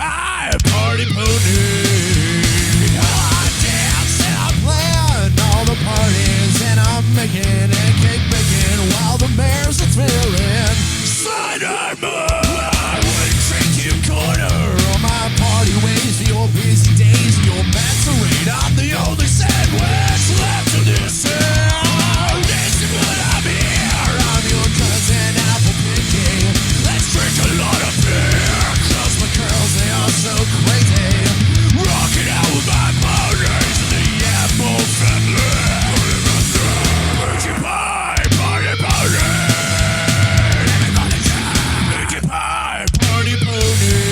high, party pony. I dance and I plan all the parties, and I'm making and cake baking while the mares are thrilling. Slide move, I would drink you corner on my party ways, the old busy days, the old masquerade. I'm the only sandwich left in this town. This is what I'm here. I'm your cousin apple picking. Let's drink a lot of beer. Close my curls, they are so crazy. Rocking out with my ponies in the apple family. Pinkie Pie, party pony. Everybody shout, Pinkie Pie, party pony.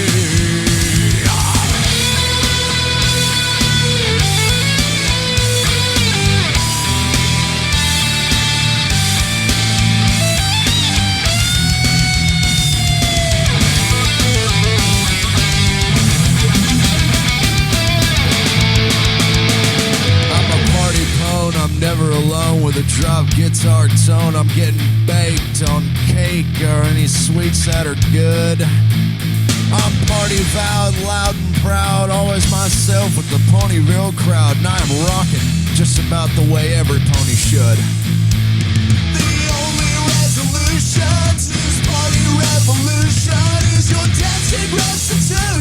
I'm never alone with a drop guitar tone. I'm getting baked on cake or any sweets that are good. I'm party vowed, loud and proud, always myself with the Ponyville crowd. And I'm rocking just about the way every pony should. The only resolution to this party revolution is your dancing restitution.